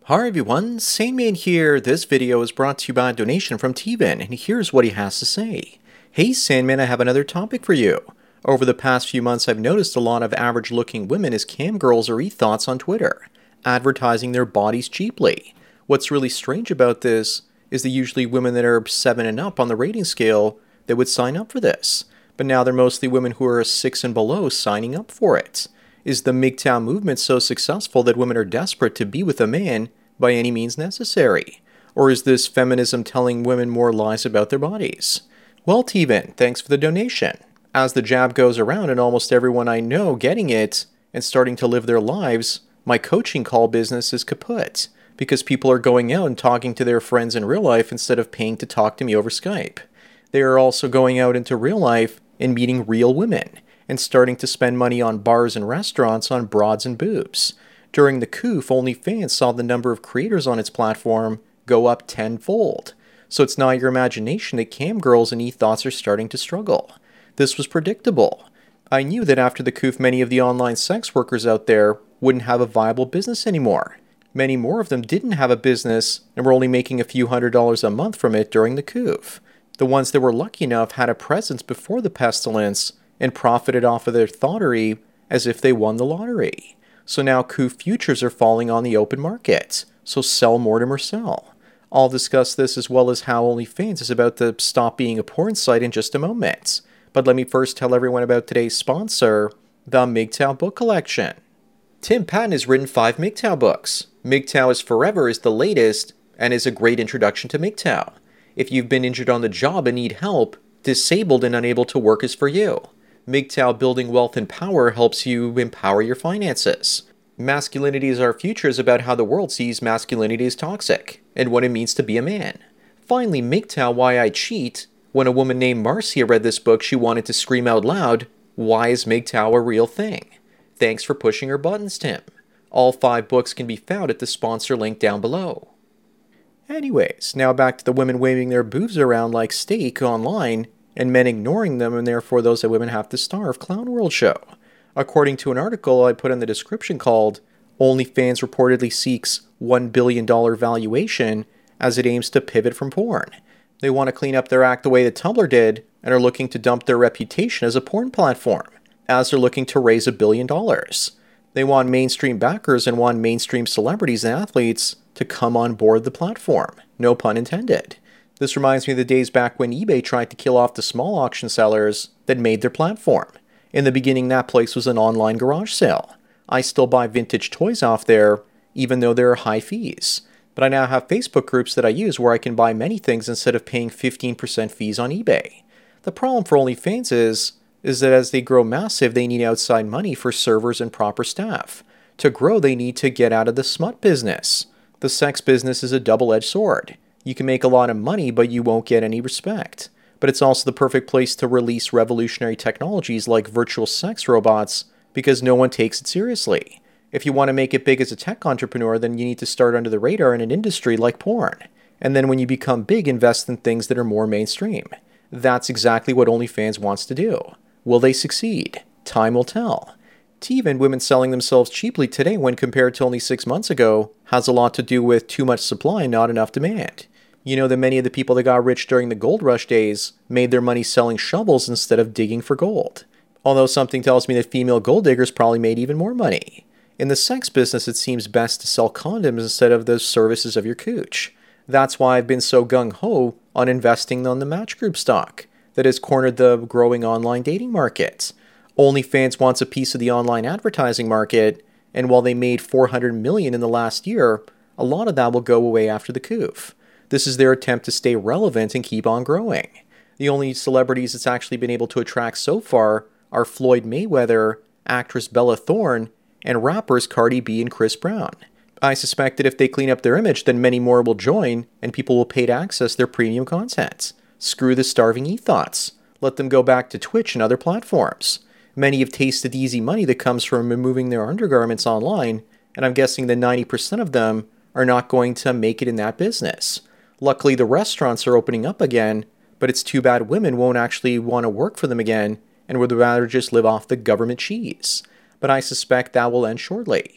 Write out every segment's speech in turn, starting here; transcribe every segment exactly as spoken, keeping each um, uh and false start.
Hi everyone, Sandman here. This video is brought to you by a donation from T-Vin, and here's what he has to say. Hey Sandman, I have another topic for you. Over the past few months, I've noticed a lot of average-looking women as cam girls or e-thoughts on Twitter, advertising their bodies cheaply. What's really strange about this is that usually women that are seven and up on the rating scale that would sign up for this, but now they're mostly women who are six and below signing up for it. Is the M G T O W movement so successful that women are desperate to be with a man by any means necessary? Or is this feminism telling women more lies about their bodies? Well, T-Vin, thanks for the donation. As the jab goes around and almost everyone I know getting it and starting to live their lives, my coaching call business is kaput because people are going out and talking to their friends in real life instead of paying to talk to me over Skype. They are also going out into real life and meeting real women and starting to spend money on bars and restaurants on broads and boobs. During the C O O F, OnlyFans saw the number of creators on its platform go up tenfold. So it's not your imagination that cam girls and e-thoughts are starting to struggle. This was predictable. I knew that after the C O O F, many of the online sex workers out there wouldn't have a viable business anymore. Many more of them didn't have a business and were only making a few hundred dollars a month from it during the C O O F. The ones that were lucky enough had a presence before the pestilence and profited off of their thoughterry as if they won the lottery. So now C O O F futures are falling on the open market, so sell Mortimer sell. I'll discuss this as well as how OnlyFans is about to stop being a porn site in just a moment. But let me first tell everyone about today's sponsor, the M G T O W Book Collection. Tim Patton has written five M G T O W books. M G T O W is Forever is the latest and is a great introduction to M G T O W. If you've been injured on the job and need help, disabled and unable to work is for you. M G T O W Building Wealth and Power helps you empower your finances. Masculinity is Our Future is about how the world sees masculinity as toxic and what it means to be a man. Finally, M G T O W Why I Cheat. When a woman named Marcia read this book, she wanted to scream out loud, "Why is M G T O W a real thing?" Thanks for pushing her buttons, Tim. All five books can be found at the sponsor link down below. Anyways, now back to the women waving their boobs around like steak online and men ignoring them, and therefore those that women have to starve Clown World show. According to an article I put in the description called OnlyFans reportedly seeks one billion dollars valuation as it aims to pivot from porn. They want to clean up their act the way that Tumblr did and are looking to dump their reputation as a porn platform, as they're looking to raise a billion dollars. They want mainstream backers and want mainstream celebrities and athletes to come on board the platform. No pun intended. This reminds me of the days back when eBay tried to kill off the small auction sellers that made their platform. In the beginning, that place was an online garage sale. I still buy vintage toys off there, even though there are high fees. But I now have Facebook groups that I use where I can buy many things instead of paying fifteen percent fees on eBay. The problem for OnlyFans is, is that as they grow massive, they need outside money for servers and proper staff. To grow, they need to get out of the smut business. The sex business is a double-edged sword. You can make a lot of money, but you won't get any respect. But it's also the perfect place to release revolutionary technologies like virtual sex robots because no one takes it seriously. If you want to make it big as a tech entrepreneur, then you need to start under the radar in an industry like porn. And then when you become big, invest in things that are more mainstream. That's exactly what OnlyFans wants to do. Will they succeed? Time will tell. T-Vin, women selling themselves cheaply today when compared to only six months ago, has a lot to do with too much supply and not enough demand. You know that many of the people that got rich during the gold rush days made their money selling shovels instead of digging for gold. Although something tells me that female gold diggers probably made even more money. In the sex business, it seems best to sell condoms instead of the services of your cooch. That's why I've been so gung-ho on investing on the Match Group stock that has cornered the growing online dating market. OnlyFans wants a piece of the online advertising market, and while they made four hundred million dollars in the last year, a lot of that will go away after the C O O F. This is their attempt to stay relevant and keep on growing. The only celebrities it's actually been able to attract so far are Floyd Mayweather, actress Bella Thorne, and rappers Cardi B and Chris Brown. I suspect that if they clean up their image, then many more will join, and people will pay to access their premium content. Screw the starving e-thoughts. Let them go back to Twitch and other platforms. Many have tasted the easy money that comes from removing their undergarments online, and I'm guessing that ninety percent of them are not going to make it in that business. Luckily, the restaurants are opening up again, but it's too bad women won't actually want to work for them again and would rather just live off the government cheese. But I suspect that will end shortly.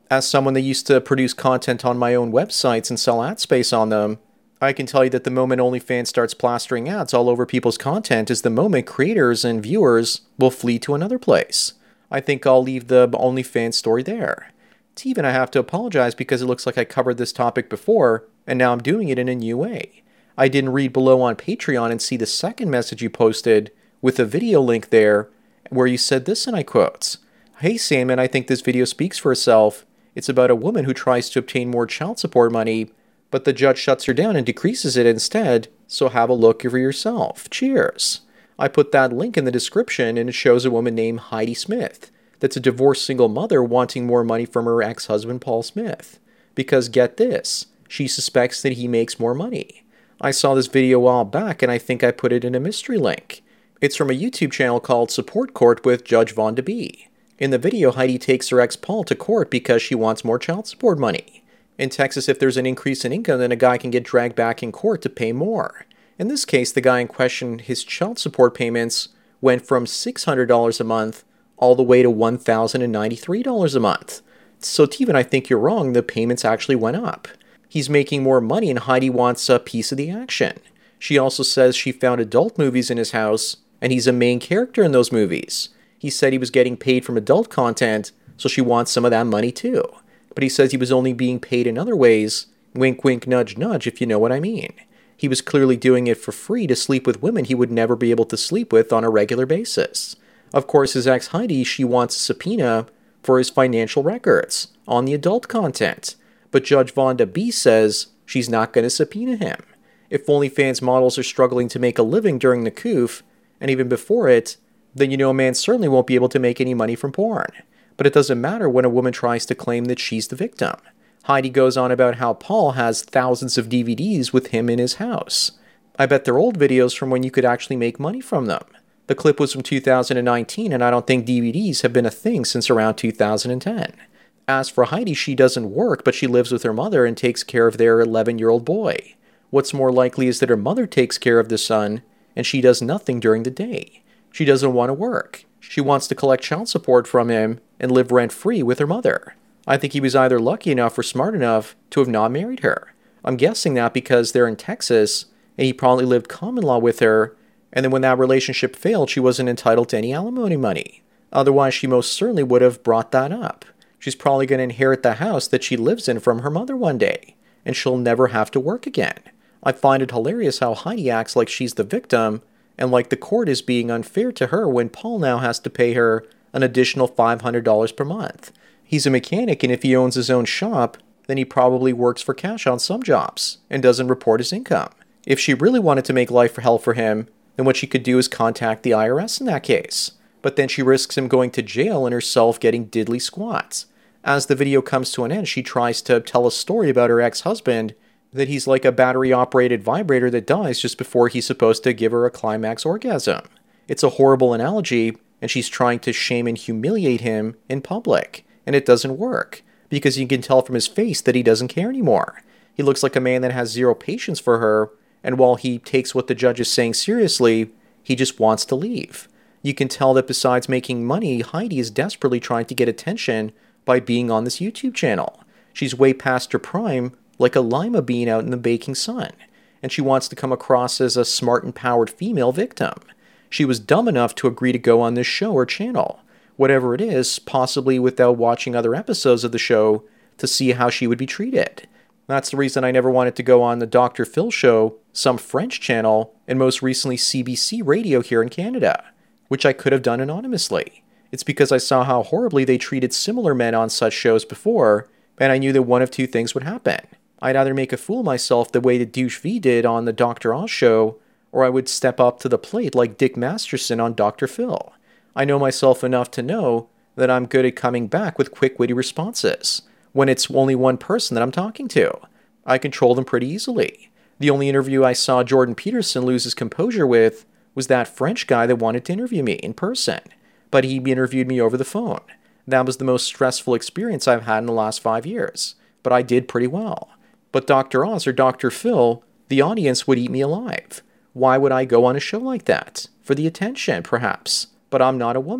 As someone that used to produce content on my own websites and sell ad space on them, I can tell you that the moment OnlyFans starts plastering ads all over people's content is the moment creators and viewers will flee to another place. I think I'll leave the OnlyFans story there. Teven, I have to apologize because it looks like I covered this topic before, and now I'm doing it in a new way. I didn't read below on Patreon and see the second message you posted with a video link there where you said this, and I quote, "Hey Sandman, I think this video speaks for itself. It's about a woman who tries to obtain more child support money, but the judge shuts her down and decreases it instead, so have a look for yourself. Cheers." I put that link in the description, and it shows a woman named Heidi Smith that's a divorced single mother wanting more money from her ex-husband Paul Smith. Because get this, she suspects that he makes more money. I saw this video a while back, and I think I put it in a mystery link. It's from a YouTube channel called Support Court with Judge Vonda B. In the video, Heidi takes her ex Paul to court because she wants more child support money. In Texas, if there's an increase in income, then a guy can get dragged back in court to pay more. In this case, the guy in question, his child support payments went from six hundred dollars a month all the way to one thousand ninety-three dollars a month. So Teven, I think you're wrong. The payments actually went up. He's making more money, and Heidi wants a piece of the action. She also says she found adult movies in his house, and he's a main character in those movies. He said he was getting paid from adult content, so she wants some of that money too. But he says he was only being paid in other ways, wink wink nudge nudge if you know what I mean. He was clearly doing it for free to sleep with women he would never be able to sleep with on a regular basis. Of course, his ex Heidi, she wants a subpoena for his financial records on the adult content. But Judge Vonda B says she's not going to subpoena him. If OnlyFans models are struggling to make a living during the coof, and even before it, then you know a man certainly won't be able to make any money from porn. But it doesn't matter when a woman tries to claim that she's the victim. Heidi goes on about how Paul has thousands of D V Ds with him in his house. I bet they're old videos from when you could actually make money from them. The clip was from two thousand nineteen, and I don't think D V Ds have been a thing since around two thousand ten. As for Heidi, she doesn't work, but she lives with her mother and takes care of their eleven-year-old boy. What's more likely is that her mother takes care of the son, and she does nothing during the day. She doesn't want to work. She wants to collect child support from him and live rent-free with her mother. I think he was either lucky enough or smart enough to have not married her. I'm guessing that because they're in Texas, and he probably lived common law with her, and then when that relationship failed, she wasn't entitled to any alimony money. Otherwise, she most certainly would have brought that up. She's probably going to inherit the house that she lives in from her mother one day, and she'll never have to work again. I find it hilarious how Heidi acts like she's the victim, and like the court is being unfair to her when Paul now has to pay her an additional five hundred dollars per month. He's a mechanic, and if he owns his own shop, then he probably works for cash on some jobs and doesn't report his income. If she really wanted to make life hell for him, then what she could do is contact the I R S in that case. But then she risks him going to jail and herself getting diddly squats. As the video comes to an end, she tries to tell a story about her ex-husband, that he's like a battery-operated vibrator that dies just before he's supposed to give her a climax orgasm. It's a horrible analogy, and she's trying to shame and humiliate him in public. And it doesn't work, because you can tell from his face that he doesn't care anymore. He looks like a man that has zero patience for her, and while he takes what the judge is saying seriously, he just wants to leave. You can tell that besides making money, Heidi is desperately trying to get attention by being on this YouTube channel. She's way past her prime, like a lima bean out in the baking sun, and she wants to come across as a smart and powered female victim. She was dumb enough to agree to go on this show or channel, whatever it is, possibly without watching other episodes of the show to see how she would be treated. That's the reason I never wanted to go on the Doctor Phil show, some French channel, and most recently C B C Radio here in Canada, which I could have done anonymously. It's because I saw how horribly they treated similar men on such shows before, and I knew that one of two things would happen. I'd either make a fool of myself the way that Douche V did on the Doctor Oz show, or I would step up to the plate like Dick Masterson on Doctor Phil. I know myself enough to know that I'm good at coming back with quick, witty responses when it's only one person that I'm talking to. I control them pretty easily. The only interview I saw Jordan Peterson lose his composure with was that French guy that wanted to interview me in person, but he interviewed me over the phone. That was the most stressful experience I've had in the last five years, but I did pretty well. But Doctor Oz or Doctor Phil, the audience would eat me alive. Why would I go on a show like that? For the attention, perhaps. But I'm not a woman.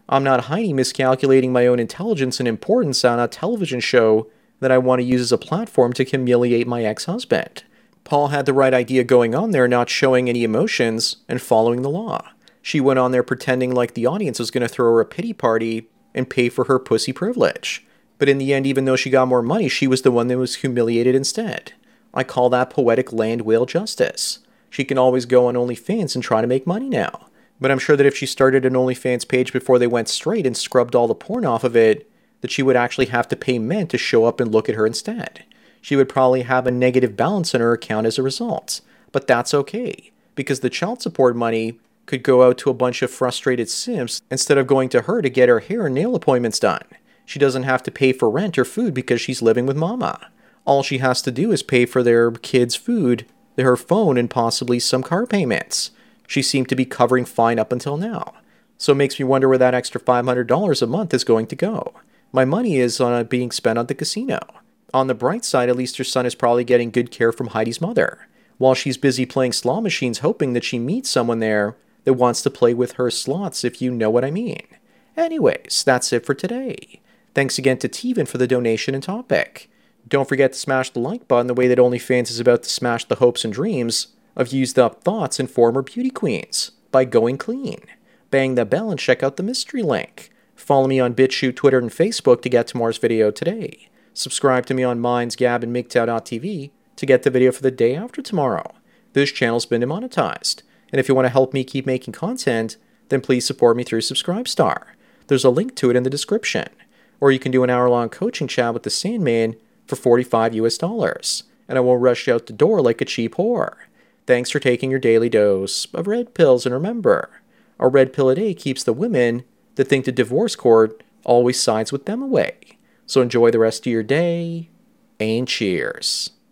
I'm not Heidi miscalculating my own intelligence and importance on a television show that I want to use as a platform to humiliate my ex-husband. Paul had the right idea going on there, not showing any emotions and following the law. She went on there pretending like the audience was going to throw her a pity party and pay for her pussy privilege. But in the end, even though she got more money, she was the one that was humiliated instead. I call that poetic land whale justice. She can always go on OnlyFans and try to make money now. But I'm sure that if she started an OnlyFans page before they went straight and scrubbed all the porn off of it, that she would actually have to pay men to show up and look at her instead. She would probably have a negative balance in her account as a result. But that's okay, because the child support money could go out to a bunch of frustrated simps instead of going to her to get her hair and nail appointments done. She doesn't have to pay for rent or food because she's living with mama. All she has to do is pay for their kids' food, her phone, and possibly some car payments. She seemed to be covering fine up until now. So it makes me wonder where that extra five hundred dollars a month is going to go. My money is on it being spent at the casino. On the bright side, at least her son is probably getting good care from Heidi's mother, while she's busy playing slot machines hoping that she meets someone there that wants to play with her slots, if you know what I mean. Anyways, that's it for today. Thanks again to Teven for the donation and topic. Don't forget to smash the like button the way that OnlyFans is about to smash the hopes and dreams of used up thoughts and former beauty queens by going clean. Bang the bell and check out the mystery link. Follow me on BitChute, Twitter, and Facebook to get tomorrow's video today. Subscribe to me on Minds, Gab, and M G T O W dot T V to get the video for the day after tomorrow. This channel's been demonetized, and if you want to help me keep making content, then please support me through Subscribestar. There's a link to it in the description. Or you can do an hour-long coaching chat with the Sandman for forty-five US dollars, and I won't rush you out the door like a cheap whore. Thanks for taking your daily dose of red pills, and remember, a red pill a day keeps the women that think the divorce court always sides with them away. So enjoy the rest of your day, and cheers.